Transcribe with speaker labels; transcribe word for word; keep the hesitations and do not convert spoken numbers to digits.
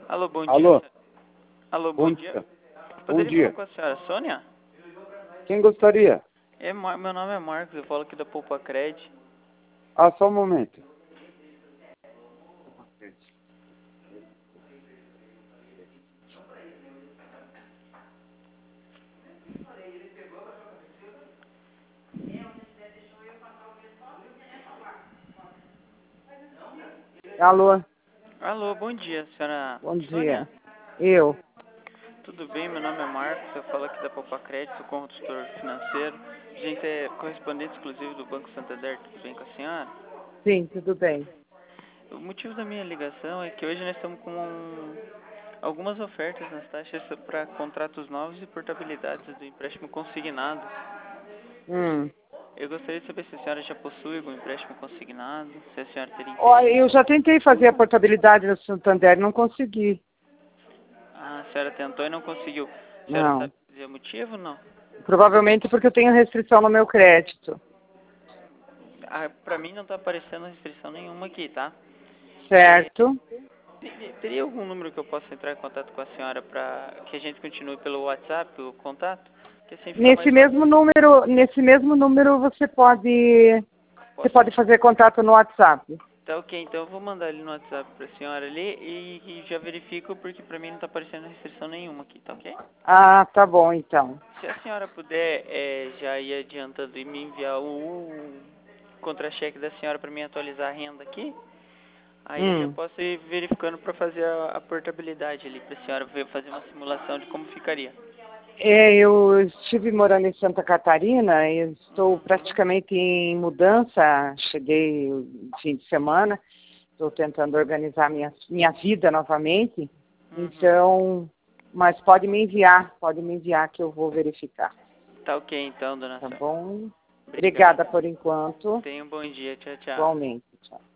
Speaker 1: Alô, bom
Speaker 2: Alô?
Speaker 1: dia. Alô, bom,
Speaker 2: Bom
Speaker 1: dia.
Speaker 2: dia. Bom
Speaker 1: Poderia
Speaker 2: dia.
Speaker 1: falar com a senhora Sônia?
Speaker 2: Quem gostaria?
Speaker 1: É, Mar- meu nome é Marcos, eu falo aqui da Poupa Cred.
Speaker 2: Ah, só um momento. Alô?
Speaker 1: Alô, bom dia, senhora
Speaker 2: Bom
Speaker 1: Sônia.
Speaker 2: dia. Eu.
Speaker 1: Tudo bem? Meu nome é Marcos, eu falo aqui da Poupa Cred, sou consultor financeiro. A gente é correspondente exclusivo do Banco Santander, tudo bem com a senhora?
Speaker 2: Sim, tudo bem.
Speaker 1: O motivo da minha ligação é que hoje nós estamos com um, algumas ofertas nas taxas para contratos novos e portabilidades do empréstimo consignado.
Speaker 2: Hum.
Speaker 1: Eu gostaria de saber se a senhora já possui algum empréstimo consignado, se a senhora teria
Speaker 2: Olha,
Speaker 1: interesse.
Speaker 2: eu já tentei fazer a portabilidade no Santander, não consegui.
Speaker 1: Ah, a senhora tentou e não conseguiu. A senhora
Speaker 2: Não.
Speaker 1: sabe dizer o motivo ou não?
Speaker 2: Provavelmente porque eu tenho restrição no meu crédito.
Speaker 1: Ah, pra mim não está aparecendo restrição nenhuma aqui, tá? É,
Speaker 2: Certo?
Speaker 1: te- teria algum número que eu possa entrar em contato com a senhora para que a gente continue pelo WhatsApp, o contato? Que assim fica
Speaker 2: Nesse
Speaker 1: mais fácil.
Speaker 2: mesmo número, nesse mesmo número você pode, você
Speaker 1: Posso?
Speaker 2: pode fazer contato no WhatsApp.
Speaker 1: Tá ok, então eu vou mandar ele no WhatsApp pra senhora ali e, e já verifico porque pra mim não tá aparecendo restrição nenhuma aqui, tá ok?
Speaker 2: Ah, tá bom então.
Speaker 1: Se a senhora puder é, já ir adiantando e me enviar o, o contra-cheque da senhora para mim atualizar a renda aqui, aí eu já
Speaker 2: Hum.
Speaker 1: posso ir verificando para fazer a, a portabilidade ali, para a senhora ver, fazer uma simulação de como ficaria.
Speaker 2: É, eu estive morando em Santa Catarina e estou praticamente em mudança. Cheguei no fim de semana, estou tentando organizar minha, minha vida novamente.
Speaker 1: Uhum.
Speaker 2: Então, mas pode me enviar, pode me enviar que eu vou verificar.
Speaker 1: Tá ok então, dona
Speaker 2: Tá
Speaker 1: Sônia.
Speaker 2: bom?
Speaker 1: Obrigado.
Speaker 2: Obrigada por enquanto.
Speaker 1: Tenha um bom dia. Tchau, tchau.
Speaker 2: Igualmente. Tchau.